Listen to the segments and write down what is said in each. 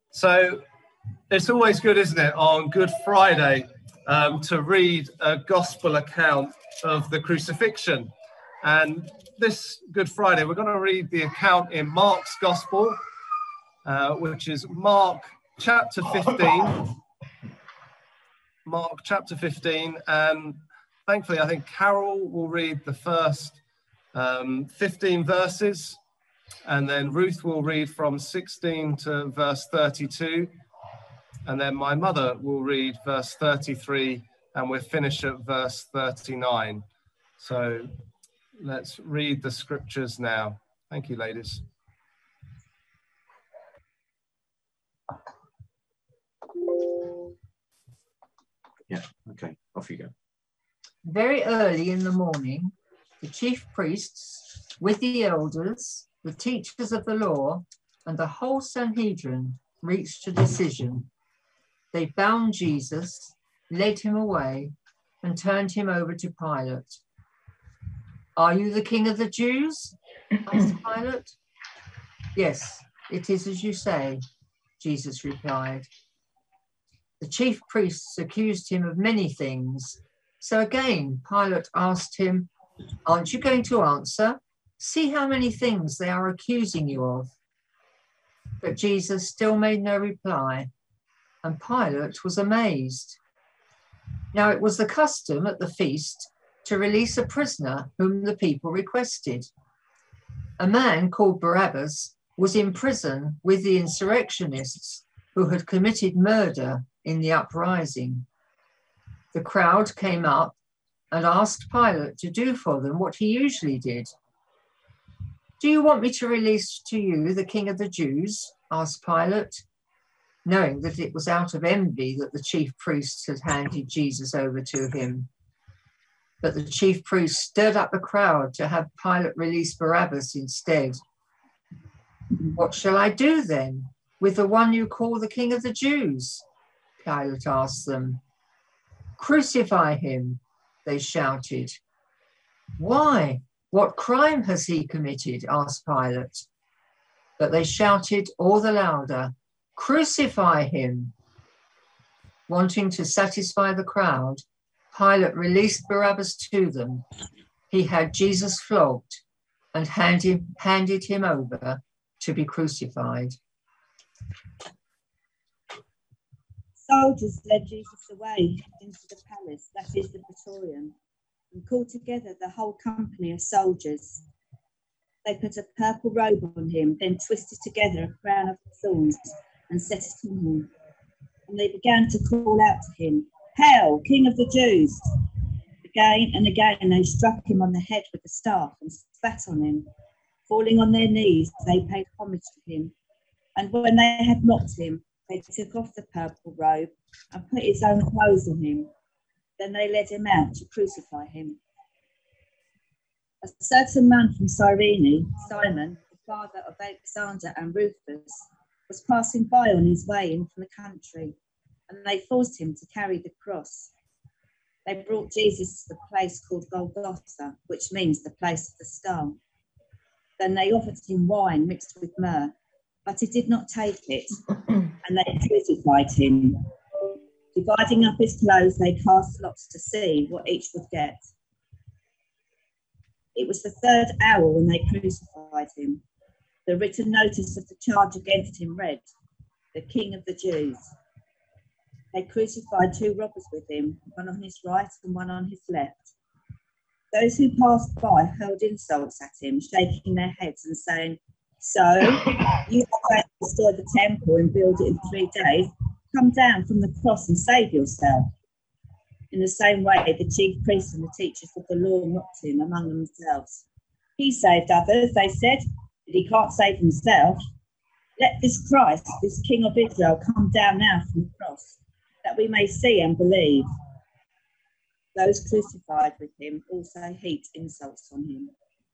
So it's always good, isn't it, on Good Friday to read a gospel account of the crucifixion. And this Good Friday, we're going to read the account in Mark's Gospel, which is Mark chapter 15. Mark chapter 15. And thankfully, I think Carol will read the first 15 verses. And then Ruth will read from 16 to verse 32. And then my mother will read verse 33. And we'll finish at verse 39. So let's read the scriptures now. Thank you, ladies. Yeah, okay, off you go. Very early in the morning, the chief priests, with the elders, the teachers of the law, and the whole Sanhedrin reached a decision. They bound Jesus, led him away, and turned him over to Pilate. "Are you the king of the Jews?" asked Pilate. "Yes, it is as you say," Jesus replied. The chief priests accused him of many things. So again, Pilate asked him, "Aren't you going to answer? See how many things they are accusing you of." But Jesus still made no reply, and Pilate was amazed. Now it was the custom at the feast to release a prisoner whom the people requested. A man called Barabbas was in prison with the insurrectionists who had committed murder in the uprising. The crowd came up and asked Pilate to do for them what he usually did. "Do you want me to release to you the king of the Jews?" asked Pilate, knowing that it was out of envy that the chief priests had handed Jesus over to him. But the chief priests stirred up the crowd to have Pilate release Barabbas instead. "What shall I do then with the one you call the king of the Jews?" Pilate asked them. "Crucify him," they shouted. "Why? What crime has he committed?" asked Pilate. But they shouted all the louder, "Crucify him." Wanting to satisfy the crowd, Pilate released Barabbas to them. He had Jesus flogged and handed him over to be crucified. Soldiers led Jesus away into the palace, that is the Praetorium, and called together the whole company of soldiers. They put a purple robe on him, then twisted together a crown of thorns and set it on him. And they began to call out to him, "Hail, King of the Jews!" Again and again they struck him on the head with a staff and spat on him. Falling on their knees, they paid homage to him. And when they had mocked him, they took off the purple robe and put his own clothes on him. Then they led him out to crucify him. A certain man from Cyrene, Simon, the father of Alexander and Rufus, was passing by on his way in from the country, and they forced him to carry the cross. They brought Jesus to the place called Golgotha, which means the place of the skull. Then they offered him wine mixed with myrrh, but he did not take it, and they crucified him. Dividing up his clothes, they cast lots to see what each would get. It was the third hour when they crucified him. The written notice of the charge against him read, "The King of the Jews." They crucified two robbers with him, one on his right and one on his left. Those who passed by hurled insults at him, shaking their heads and saying, "So, you are going to destroy the temple and build it in 3 days? Come down from the cross and save yourself." In the same way, the chief priests and the teachers of the law mocked him among themselves. "He saved others," they said, "but he can't save himself. Let this Christ, this King of Israel, come down now from the cross, that we may see and believe." Those crucified with him also heaped insults on him.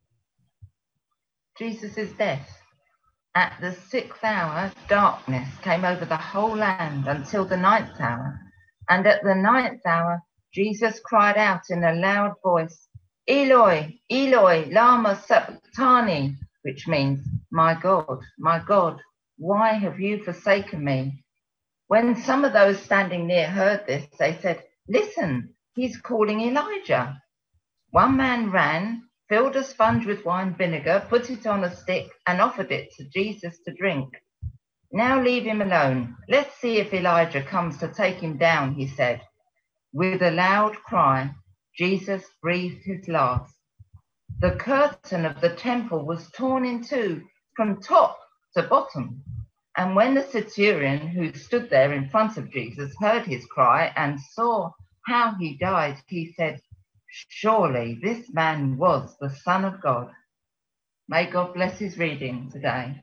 Jesus' death. At the 6th hour, darkness came over the whole land until the 9th hour. And at the 9th hour, Jesus cried out in a loud voice, "Eloi, Eloi, lama sabachthani," which means, my God, why have you forsaken me?" When some of those standing near heard this, they said, "Listen, he's calling Elijah." One man ran, filled a sponge with wine vinegar, put it on a stick, and offered it to Jesus to drink. "Now leave him alone. Let's see if Elijah comes to take him down," he said. With a loud cry, Jesus breathed his last. The curtain of the temple was torn in two from top to bottom. And when the centurion who stood there in front of Jesus heard his cry and saw how he died, he said, "Surely this man was the Son of God." May God bless his reading today.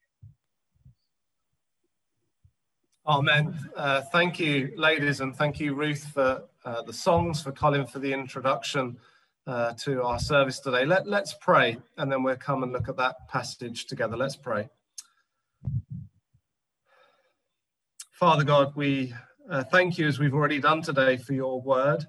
Amen. Thank you, ladies, and thank you, Ruth, for the songs, for Colin for the introduction to our service today. Let's pray, and then we'll come and look at that passage together. Let's pray. Father God, we thank you, as we've already done today, for your word.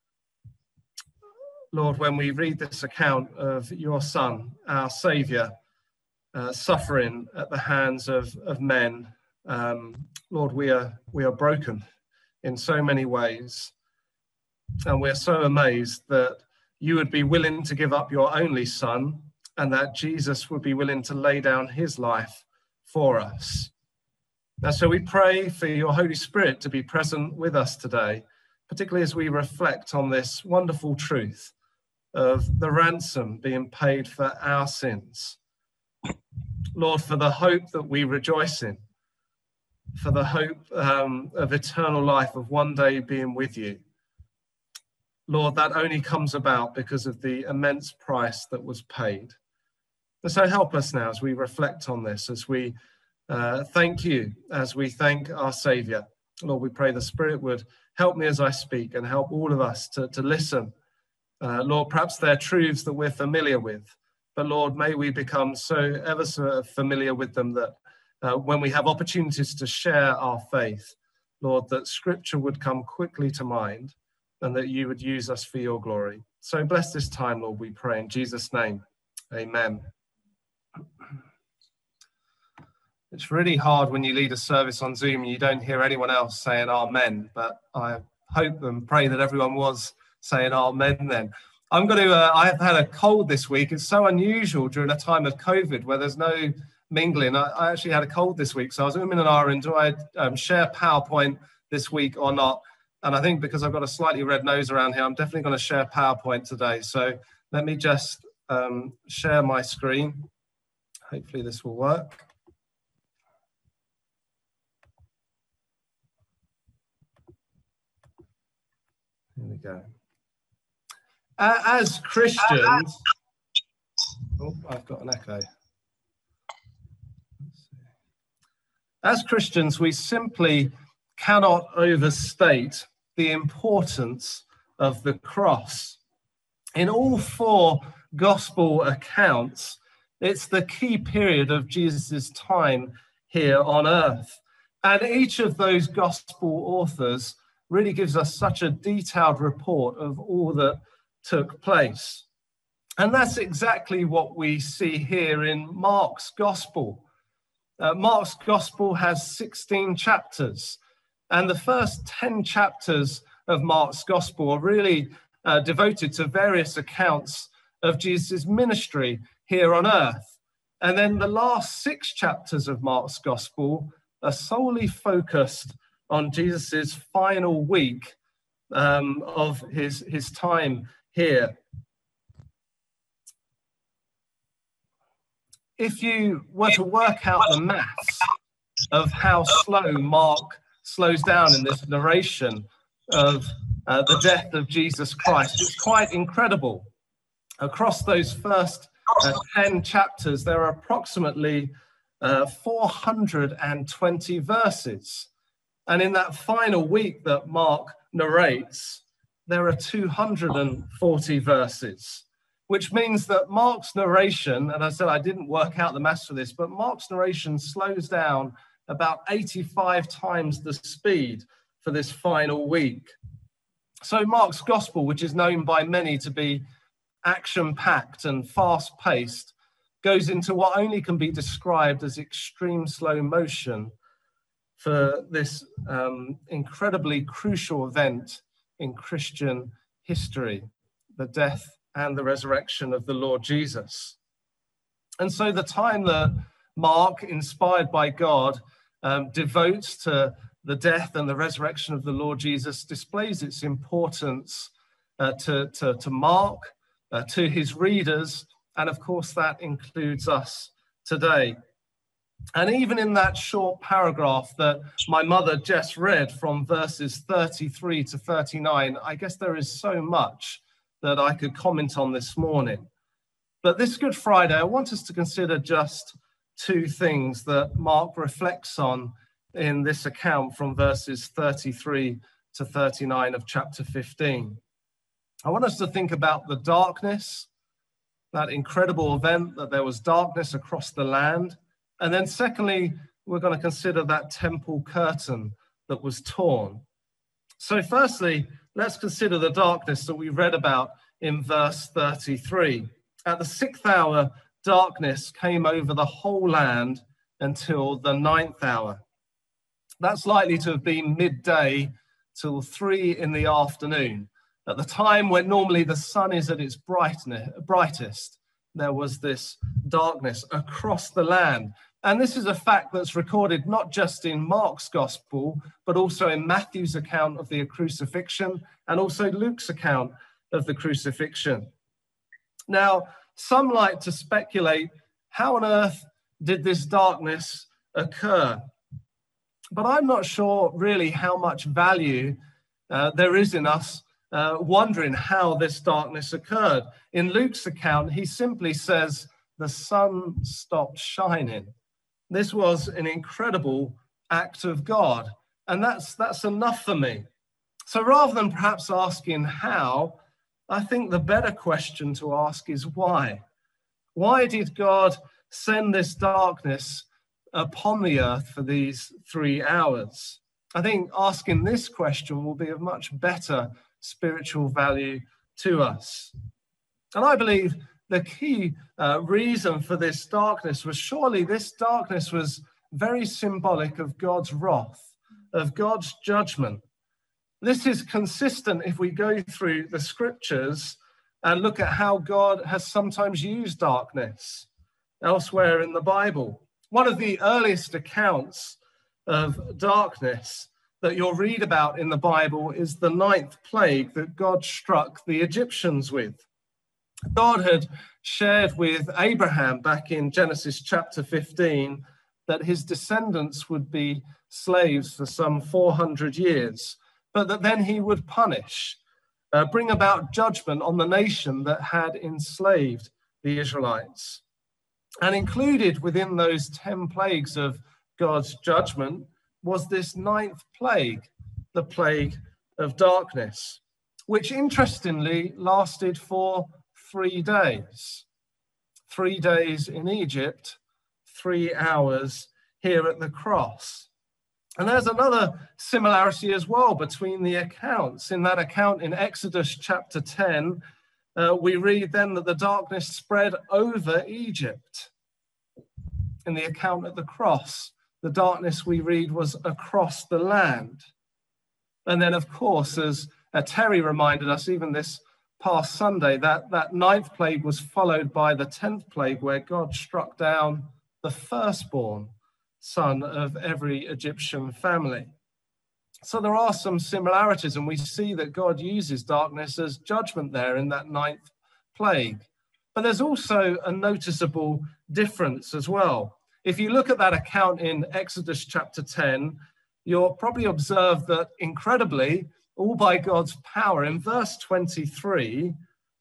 Lord, when we read this account of your Son, our Saviour, suffering at the hands of men, Lord, we are broken in so many ways. And we're so amazed that you would be willing to give up your only Son, and that Jesus would be willing to lay down his life for us. And so we pray for your Holy Spirit to be present with us today, particularly as we reflect on this wonderful truth of the ransom being paid for our sins. Lord, for the hope that we rejoice in, for the hope of eternal life, of one day being with you. Lord, that only comes about because of the immense price that was paid. And so help us now as we reflect on this, as we thank you, as we thank our Saviour. Lord, we pray the Spirit would help me as I speak and help all of us to listen. Lord, perhaps they're truths that we're familiar with, but Lord, may we become ever so familiar with them that when we have opportunities to share our faith, Lord, that Scripture would come quickly to mind and that you would use us for your glory. So bless this time, Lord, we pray in Jesus' name. Amen. It's really hard when you lead a service on Zoom and you don't hear anyone else saying amen, but I hope and pray that everyone was saying amen then. I've had a cold this week. It's so unusual during a time of COVID where there's no mingling. I actually had a cold this week, so I was umming and ahhing, do I share PowerPoint this week or not? And I think because I've got a slightly red nose around here, I'm definitely going to share PowerPoint today. So let me just share my screen. Hopefully this will work. Here we go. As Christians, oh, I've got an echo. As Christians, we simply cannot overstate the importance of the cross. In all four gospel accounts, it's the key period of Jesus' time here on earth. And each of those gospel authors really gives us such a detailed report of all that took place. And that's exactly what we see here in Mark's gospel. Mark's gospel has 16 chapters, and the first 10 chapters of Mark's gospel are really devoted to various accounts of Jesus' ministry here on earth. And then the last 6 chapters of Mark's gospel are solely focused on Jesus' final week of his time here. If you were to work out the maths of how slow Mark slows down in this narration of the death of Jesus Christ, it's quite incredible. Across those first 10 chapters, there are approximately 420 verses. And in that final week that Mark narrates, there are 240 verses, which means that Mark's narration, and I said I didn't work out the maths for this, but Mark's narration slows down about 85 times the speed for this final week. So Mark's gospel, which is known by many to be action-packed and fast-paced, goes into what only can be described as extreme slow motion for this incredibly crucial event in Christian history, the death and the resurrection of the Lord Jesus. And so the time that Mark, inspired by God, devotes to the death and the resurrection of the Lord Jesus displays its importance to Mark, to his readers, and of course that includes us today. And even in that short paragraph that my mother just read from verses 33 to 39, I guess there is so much that I could comment on this morning. But this Good Friday, I want us to consider just two things that Mark reflects on in this account from verses 33 to 39 of chapter 15. I want us to think about the darkness, that incredible event that there was darkness across the land. And then secondly, we're going to consider that temple curtain that was torn. So firstly, let's consider the darkness that we read about in verse 33. At the 6th hour, darkness came over the whole land until the 9th hour. That's likely to have been midday till 3 in the afternoon. At the time when normally the sun is at its brightest, there was this darkness across the land. And this is a fact that's recorded not just in Mark's gospel, but also in Matthew's account of the crucifixion and also Luke's account of the crucifixion. Now, some like to speculate, how on earth did this darkness occur? But I'm not sure really how much value there is in us wondering how this darkness occurred. In Luke's account, he simply says, the sun stopped shining. This was an incredible act of God, and that's enough for me. So rather than perhaps asking how, I think the better question to ask is why. Why did God send this darkness upon the earth for these 3 hours? I think asking this question will be of much better spiritual value to us. And I believe the key reason for this darkness was surely this darkness was very symbolic of God's wrath, of God's judgment. This is consistent if we go through the scriptures and look at how God has sometimes used darkness elsewhere in the Bible. One of the earliest accounts of darkness that you'll read about in the Bible is the 9th plague that God struck the Egyptians with. God had shared with Abraham back in Genesis chapter 15 that his descendants would be slaves for some 400 years, but that then he would punish, bring about judgment on the nation that had enslaved the Israelites. And included within those 10 plagues of God's judgment was this 9th plague, the plague of darkness, which interestingly lasted for 3 days. 3 days in Egypt, 3 hours here at the cross. And there's another similarity as well between the accounts. In that account in Exodus chapter 10, we read then that the darkness spread over Egypt. In the account at the cross, the darkness we read was across the land. And then, of course, as Terry reminded us, even this past Sunday, that 9th plague was followed by the 10th plague, where God struck down the firstborn son of every Egyptian family. So there are some similarities, and we see that God uses darkness as judgment there in that 9th plague. But there's also a noticeable difference as well. If you look at that account in Exodus chapter 10, you'll probably observe that incredibly, all by God's power, in verse 23,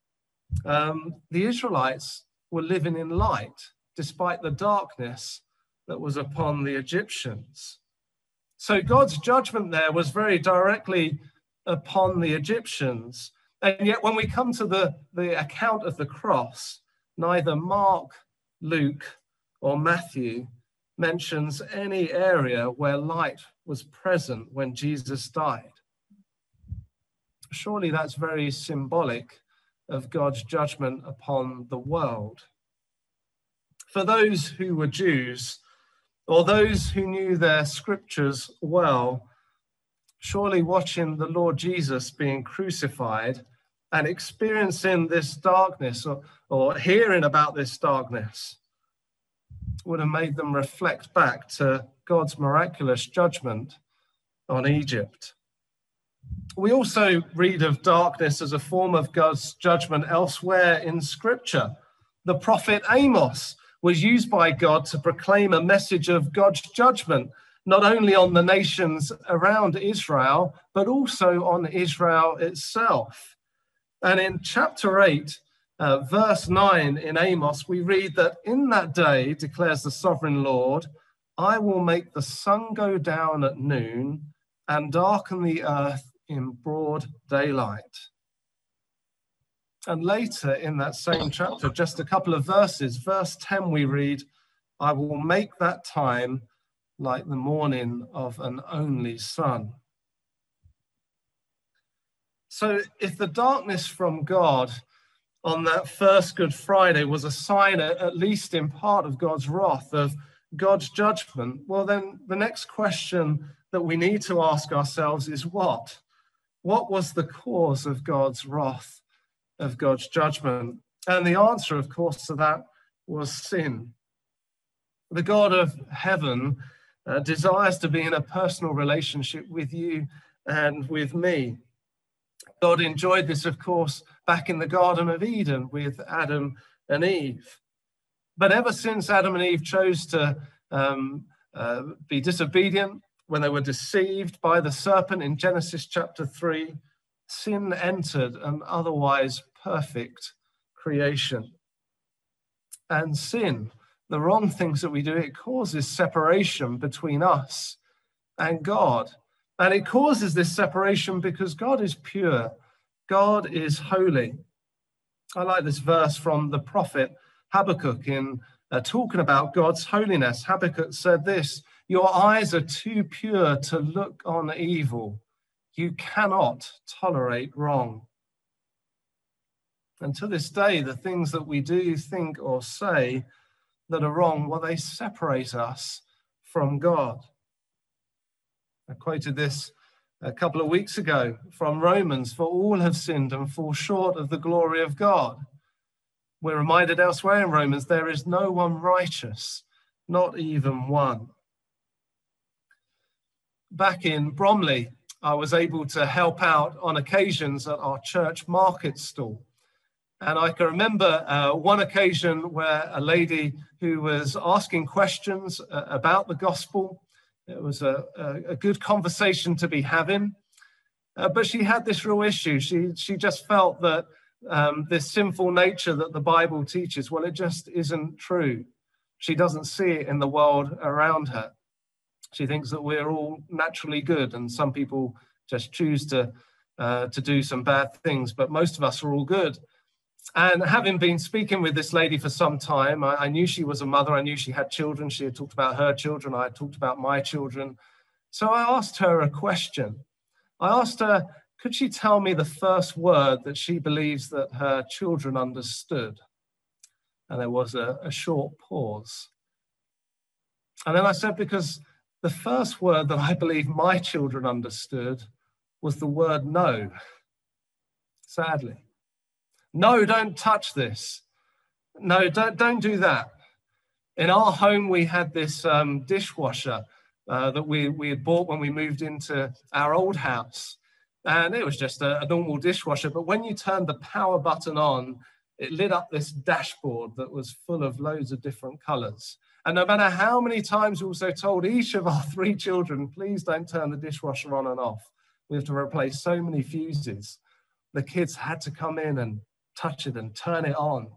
the Israelites were living in light despite the darkness that was upon the Egyptians. So God's judgment there was very directly upon the Egyptians. And yet when we come to the account of the cross, neither Mark, Luke, or Matthew mentions any area where light was present when Jesus died. Surely that's very symbolic of God's judgment upon the world. For those who were Jews, or those who knew their scriptures well, surely watching the Lord Jesus being crucified and experiencing this darkness, or hearing about this darkness, would have made them reflect back to God's miraculous judgment on Egypt. We also read of darkness as a form of God's judgment elsewhere in Scripture. The prophet Amos was used by God to proclaim a message of God's judgment, not only on the nations around Israel, but also on Israel itself. And in chapter 8, verse 9 in Amos, we read that in that day, declares the sovereign Lord, I will make the sun go down at noon and darken the earth in broad daylight. And later in that same chapter, just a couple of verses, verse 10, we read, I will make that time like the morning of an only son. So if the darkness from God on that first Good Friday was a sign, at least in part, of God's wrath, of God's judgment, well, then the next question that we need to ask ourselves is what? What was the cause of God's wrath, of God's judgment? And the answer, of course, to that was sin. The God of heaven desires to be in a personal relationship with you and with me. God enjoyed this, of course, back in the Garden of Eden with Adam and Eve. But ever since Adam and Eve chose to be disobedient, when they were deceived by the serpent in Genesis chapter 3, sin entered an otherwise perfect creation. And sin, the wrong things that we do, it causes separation between us and God. And it causes this separation because God is pure. God is holy. I like this verse from the prophet Habakkuk in talking about God's holiness. Habakkuk said this, your eyes are too pure to look on evil. You cannot tolerate wrong. And to this day, the things that we do, think, or say that are wrong, well, they separate us from God. I quoted this a couple of weeks ago from Romans, for all have sinned and fall short of the glory of God. We're reminded elsewhere in Romans, there is no one righteous, not even one. Back in Bromley, I was able to help out on occasions at our church market stall. And I can remember one occasion where a lady who was asking questions about the gospel, it was a good conversation to be having, but she had this real issue. She just felt that this sinful nature that the Bible teaches, well, it just isn't true. She doesn't see it in the world around her. She thinks that we're all naturally good, and some people just choose to do some bad things, but most of us are all good. And having been speaking with this lady for some time, I knew she was a mother. I knew she had children. She had talked about her children. I had talked about my children. So I asked her a question. I asked her, could she tell me the first word that she believes that her children understood? And there was a short pause. And then I said, because the first word that I believe my children understood was the word no, sadly. No, don't touch this. No, don't do that. In our home, we had this dishwasher that we had bought when we moved into our old house. And it was just a normal dishwasher. But when you turned the power button on, it lit up this dashboard that was full of loads of different colors. And no matter how many times we also told each of our 3 children, please don't turn the dishwasher on and off. We have to replace so many fuses. The kids had to come in and touch it and turn it on.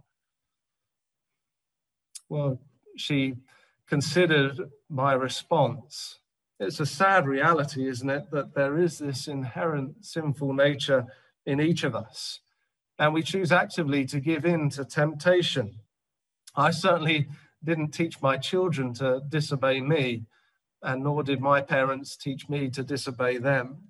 Well, she considered my response. It's a sad reality, isn't it, that there is this inherent sinful nature in each of us, and we choose actively to give in to temptation. I certainly didn't teach my children to disobey me, and nor did my parents teach me to disobey them.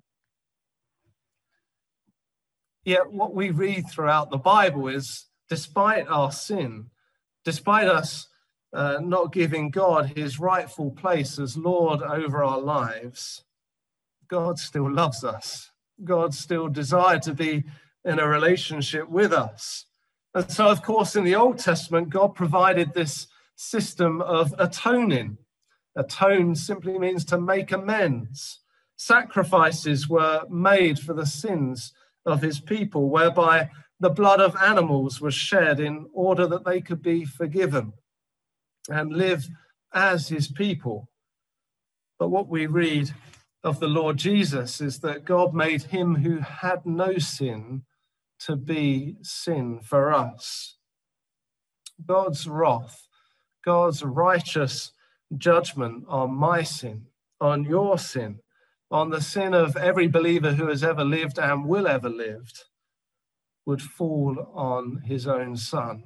Yet what we read throughout the Bible is, despite our sin, despite us not giving God his rightful place as Lord over our lives, God still loves us. God still desired to be in a relationship with us. And so, of course, in the Old Testament, God provided this system of atoning. Atone simply means to make amends. Sacrifices were made for the sins of his people, whereby the blood of animals was shed in order that they could be forgiven and live as his people. But what we read of the Lord Jesus is that God made him who had no sin to be sin for us. God's wrath, God's righteous judgment on my sin, on your sin, on the sin of every believer who has ever lived and will ever live, would fall on his own Son.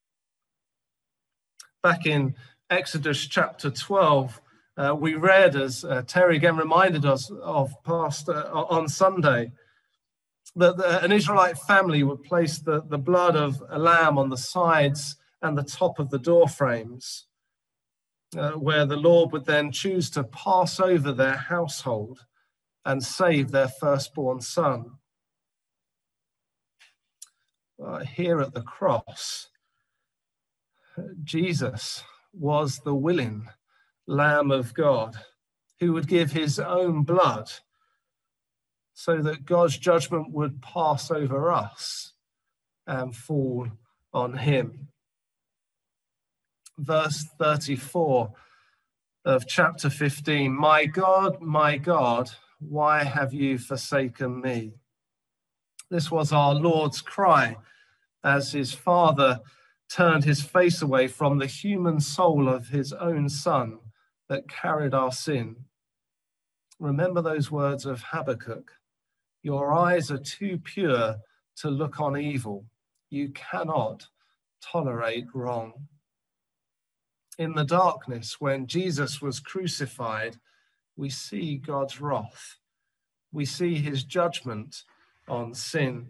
Back in Exodus chapter 12, we read, as Terry again reminded us of on Sunday, that an Israelite family would place the blood of a lamb on the sides and the top of the door frames, where the Lord would then choose to pass over their household and save their firstborn son. Here at the cross, Jesus was the willing Lamb of God who would give his own blood so that God's judgment would pass over us and fall on him. Verse 34 of chapter 15, my God, why have you forsaken me? This was our Lord's cry as his Father turned his face away from the human soul of his own Son that carried our sin. Remember those words of Habakkuk. Your eyes are too pure to look on evil. You cannot tolerate wrong. In the darkness, when Jesus was crucified, we see God's wrath. We see his judgment on sin.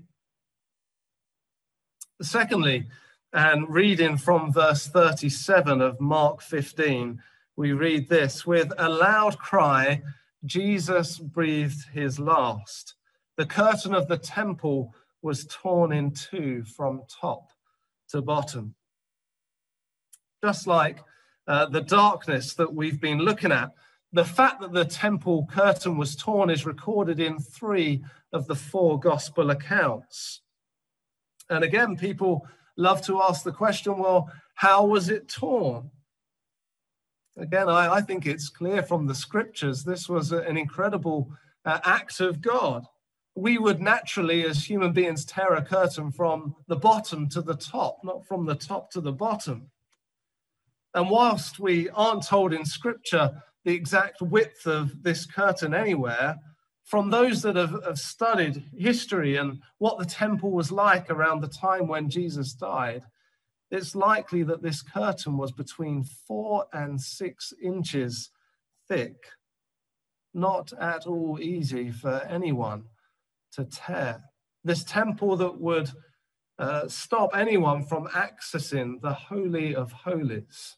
Secondly, and reading from verse 37 of Mark 15, we read this: with a loud cry, Jesus breathed his last. The curtain of the temple was torn in two from top to bottom. Just like the darkness that we've been looking at, the fact that the temple curtain was torn is recorded in 3 of the 4 gospel accounts. And again, people love to ask the question, well, how was it torn? Again, I think it's clear from the scriptures, this was an incredible act of God. We would naturally, as human beings, tear a curtain from the bottom to the top, not from the top to the bottom. And whilst we aren't told in scripture the exact width of this curtain anywhere, from those that have studied history and what the temple was like around the time when Jesus died, it's likely that this curtain was between 4 and 6 inches thick. Not at all easy for anyone to tear. This temple that would stop anyone from accessing the Holy of Holies.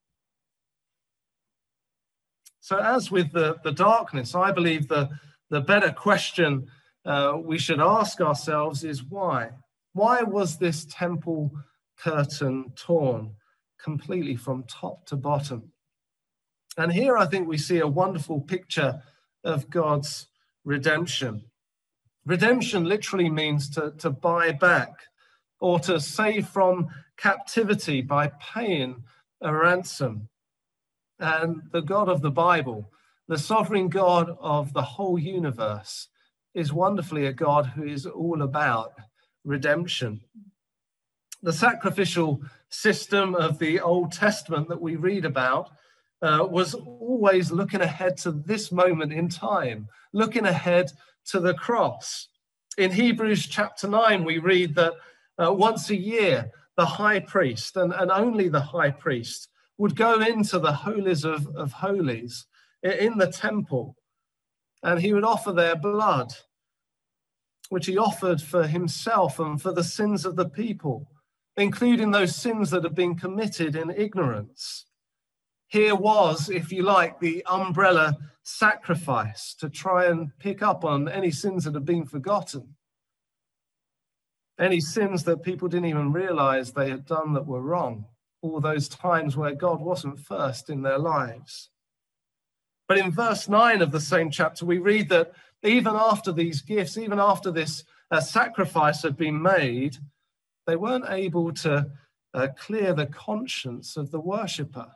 So as with the darkness, I believe the better question we should ask ourselves is why? Why was this temple curtain torn completely from top to bottom? And here I think we see a wonderful picture of God's redemption. Redemption literally means to buy back or to save from captivity by paying a ransom. And the God of the Bible, the sovereign God of the whole universe, is wonderfully a God who is all about redemption. The sacrificial system of the Old Testament that we read about was always looking ahead to this moment in time, looking ahead to the cross. In Hebrews chapter 9, we read that once a year, the high priest, and only the high priest, would go into the holies of holies in the temple, and he would offer their blood, which he offered for himself and for the sins of the people. including those sins that have been committed in ignorance. Here was, if you like, the umbrella sacrifice to try and pick up on any sins that have been forgotten. Any sins that people didn't even realize they had done that were wrong. All those times where God wasn't first in their lives. But in verse 9 of the same chapter, we read that even after these gifts, even after this sacrifice had been made, they weren't able to clear the conscience of the worshipper.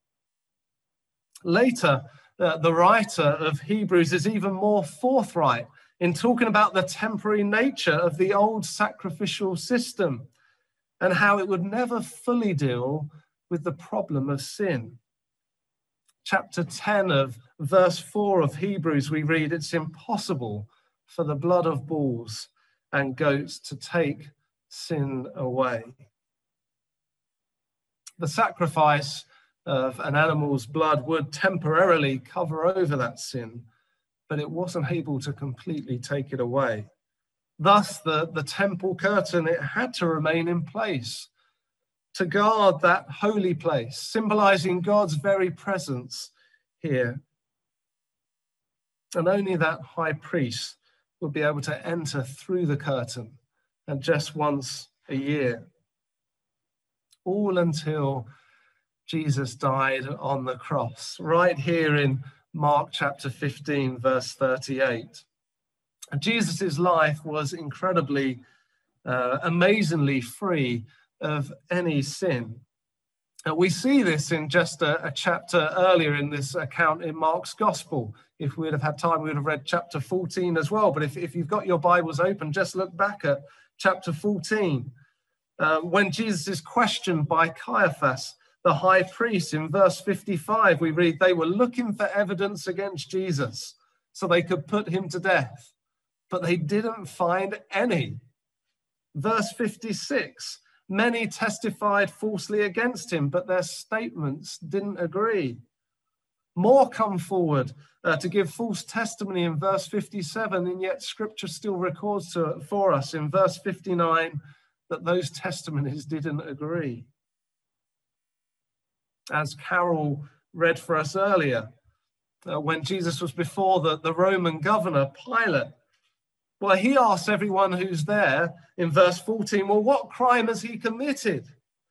Later, the writer of Hebrews is even more forthright in talking about the temporary nature of the old sacrificial system and how it would never fully deal with the problem of sin. Chapter 10 of verse 4 of Hebrews, we read, it's impossible for the blood of bulls and goats to take sin away. The sacrifice of an animal's blood would temporarily cover over that sin, but it wasn't able to completely take it away. Thus, the temple curtain, it had to remain in place to guard that holy place, symbolizing God's very presence here. And only that high priest would be able to enter through the curtain, and just once a year. All until Jesus died on the cross, right here in Mark chapter 15, verse 38. And Jesus' life was incredibly, amazingly free of any sin. We see this in just a chapter earlier in this account in Mark's Gospel. If we'd have had time, we would have read chapter 14 as well. But if you've got your Bibles open, just look back at chapter 14. When Jesus is questioned by Caiaphas, the high priest, in verse 55, we read, they were looking for evidence against Jesus so they could put him to death, but they didn't find any. Verse 56, many testified falsely against him, but their statements didn't agree. More come forward to give false testimony in verse 57, and yet Scripture still records for us in verse 59 that those testimonies didn't agree. As Carol read for us earlier, when Jesus was before the Roman governor, Pilate, well, he asks everyone who's there in verse 14, well, what crime has he committed?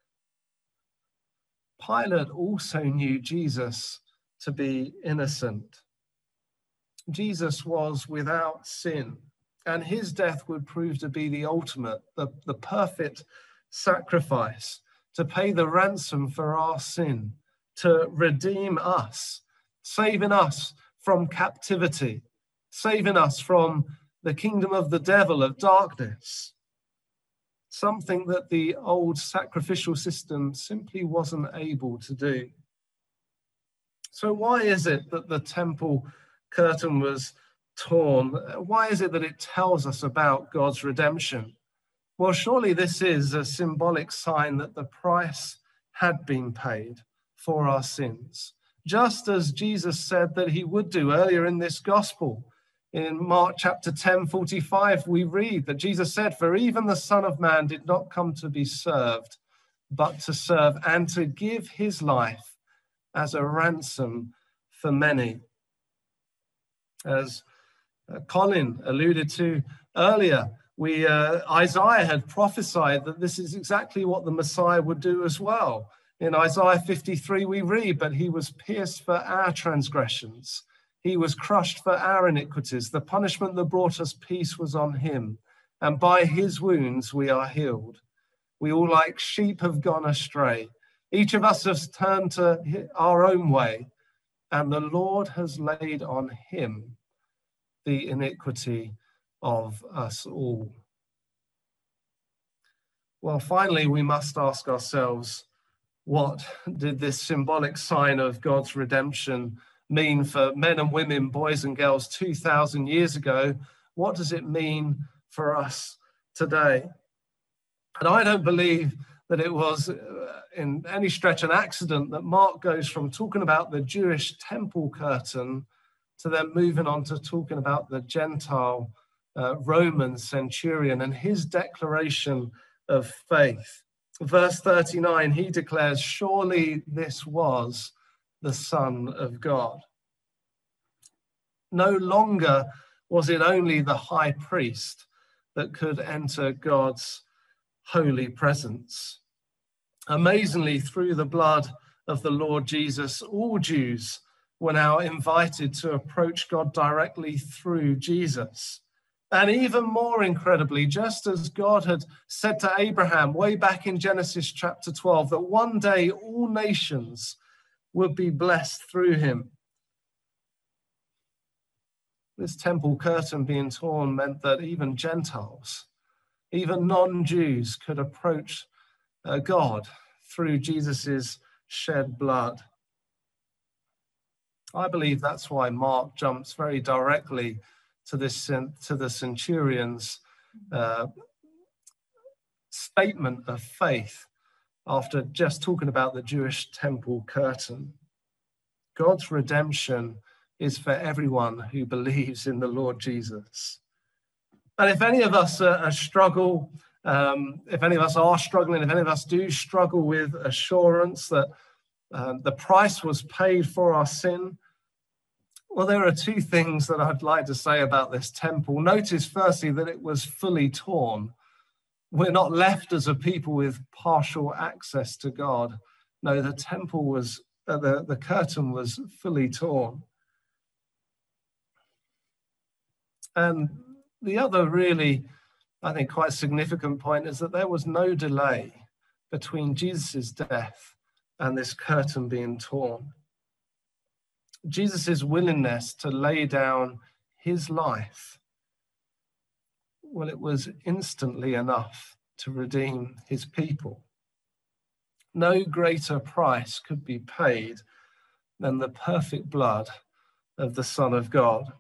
Pilate also knew Jesus to be innocent. Jesus was without sin, and his death would prove to be the ultimate, the perfect sacrifice to pay the ransom for our sin, to redeem us, saving us from captivity, saving us from the kingdom of the devil, of darkness, something that the old sacrificial system simply wasn't able to do. So why is it that the temple curtain was torn? Why is it that it tells us about God's redemption? Well, surely this is a symbolic sign that the price had been paid for our sins, just as Jesus said that he would do earlier in this gospel. In Mark chapter 10:45, we read that Jesus said, for even the Son of Man did not come to be served, but to serve and to give his life as a ransom for many. As Colin alluded to earlier, Isaiah had prophesied that this is exactly what the Messiah would do as well. In Isaiah 53, we read, but he was pierced for our transgressions. He was crushed for our iniquities. The punishment that brought us peace was on him, and by his wounds we are healed. We all like sheep have gone astray. Each of us has turned to our own way, and the Lord has laid on him the iniquity of us all. Well, finally, we must ask ourselves, what did this symbolic sign of God's redemption mean for men and women, boys and girls 2,000 years ago? What does it mean for us today? And I don't believe that it was in any stretch an accident that Mark goes from talking about the Jewish temple curtain to then moving on to talking about the Gentile Roman centurion and his declaration of faith. Verse 39, he declares, surely this was the Son of God. No longer was it only the high priest that could enter God's holy presence. Amazingly, through the blood of the Lord Jesus, all Jews were now invited to approach God directly through Jesus. And even more incredibly, just as God had said to Abraham way back in Genesis chapter 12, that one day all nations would be blessed through him. This temple curtain being torn meant that even Gentiles, even non-Jews, could approach God through Jesus's shed blood. I believe that's why Mark jumps very directly to the centurion's statement of faith after just talking about the Jewish temple curtain. God's redemption is for everyone who believes in the Lord Jesus. And if any of us struggle, if any of us are struggling, if any of us do struggle with assurance that the price was paid for our sin, well, there are two things that I'd like to say about this temple. Notice firstly that it was fully torn. We're not left as a people with partial access to God. No, the temple was, the curtain was fully torn. And the other really, I think, quite significant point is that there was no delay between Jesus' death and this curtain being torn. Jesus' willingness to lay down his life, well, it was instantly enough to redeem his people. No greater price could be paid than the perfect blood of the Son of God.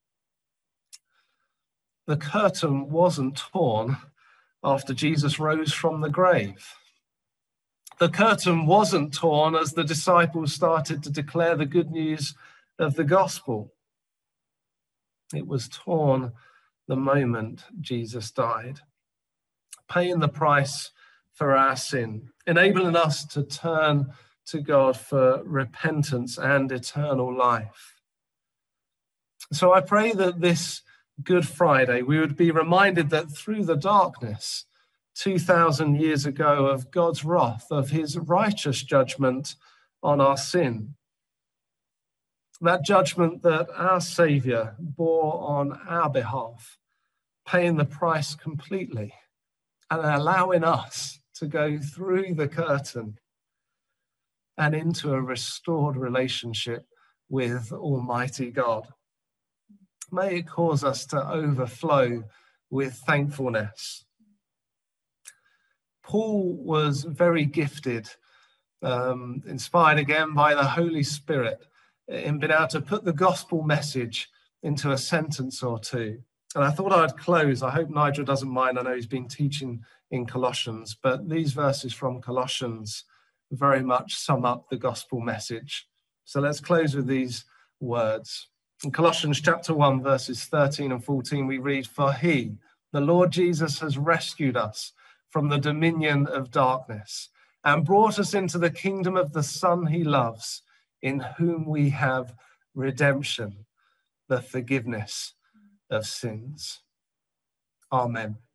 The curtain wasn't torn after Jesus rose from the grave. The curtain wasn't torn as the disciples started to declare the good news of the gospel. It was torn the moment Jesus died, paying the price for our sin, enabling us to turn to God for repentance and eternal life. So I pray that this Good Friday, we would be reminded that through the darkness 2,000 years ago of God's wrath, of his righteous judgment on our sin, that judgment that our Saviour bore on our behalf, paying the price completely and allowing us to go through the curtain and into a restored relationship with Almighty God. May it cause us to overflow with thankfulness. Paul was very gifted, inspired again by the Holy Spirit, in being able to put the gospel message into a sentence or two. And I thought I'd close. I hope Nigel doesn't mind. I know he's been teaching in Colossians, but these verses from Colossians very much sum up the gospel message. So let's close with these words. In Colossians chapter 1, verses 13 and 14, we read, "For he, the Lord Jesus, has rescued us from the dominion of darkness and brought us into the kingdom of the Son he loves, in whom we have redemption, the forgiveness of sins." Amen.